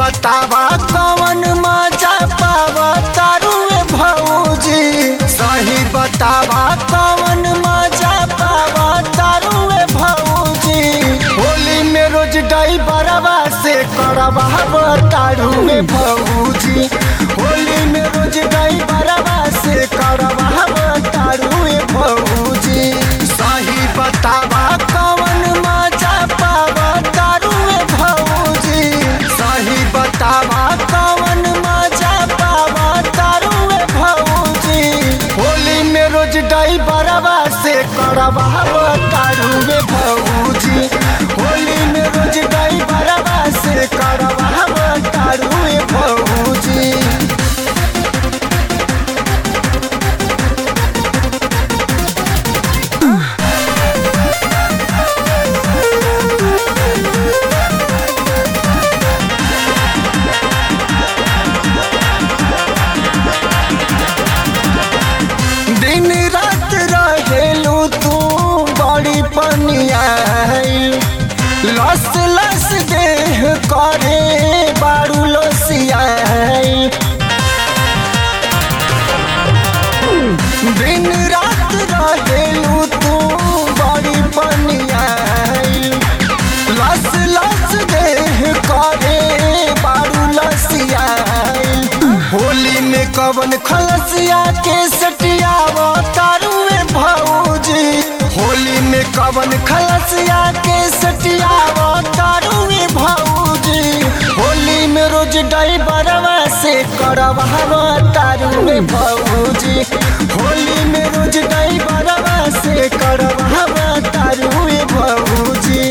बतावा कौन मजा पावा तारू भौजी। सही बतावा कौन मजा पावा तारू भौजी। होली में रोज ड्राइवरवा से करवा तारू भौजी। होली में रोज ड्राइवरवा से करवा तारू भौजी। सही बतावा कौन मजा पावा तारू भौजी। सही बतावा कौन मजा पावा तारू भौजी। होली में रोज ड्राइवरवा से करवा तारू भौजी। होली में रोज ड्राइवरवा से करवा तारू भौजी। दिन रात रहेलू तू बड़ी पनिया। लस लस देह करे बारू लसिया। दिन रात रहेलू तू बड़ी पनिया। लस लस देह करे बारू लसिया। होली में कवन खलसिया के सटियावा तारू भौजी। होली में कवन खलसिया के सटियावा तारू भौजी। होली में रोज ड्राइवरवा से करवा तारू भौजी। होली में रोज ड्राइवरवा से करवा तारू भौजी।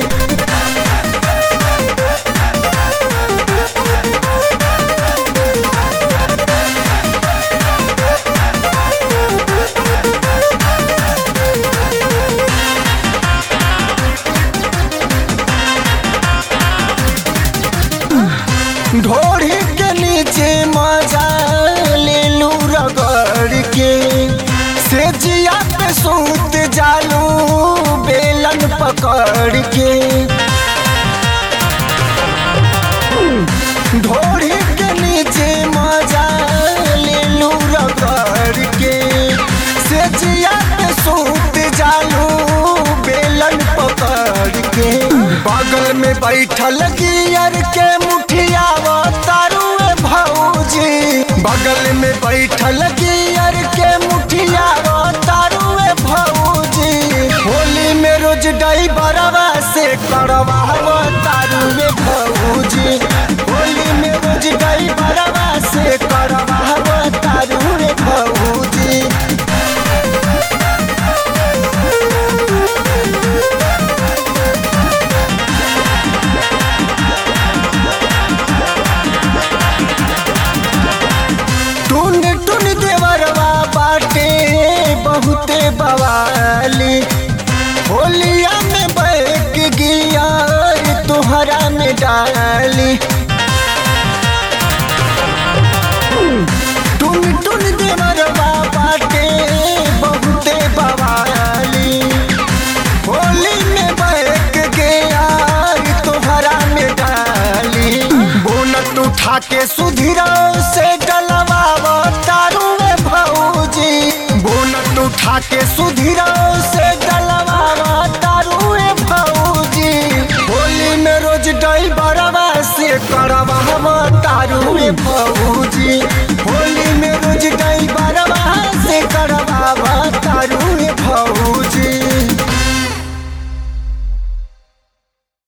ढोड़ी के नीचे मजा ले लू रगड़ के। सेजिया पे सूत जालू बेलन पकड़ के। ढोड़ी के नीचे मजा ले लू रगड़ के। सेजिया पे सूत जालू बेलन पकड़ के। बगल में बैठल गियर के मुठिया तारू भौजी। बगल में बैठल गियर के मुठिया तारू भौजी। होली में रोज ड्राइवरवा से करवा तारू भौजी। होली में रोज ड्राइवरवा से करवा तारू भौजी। टुन टुन देवरवा बाटे बहुते बवाली। होलिया में बैठ गिया तुहरा में डाली। टुन टुन देवरवा बाटे बहुते बवाली। होली में बैठ गया तुहरा में डाली। बोनट उठा के सुधीरा से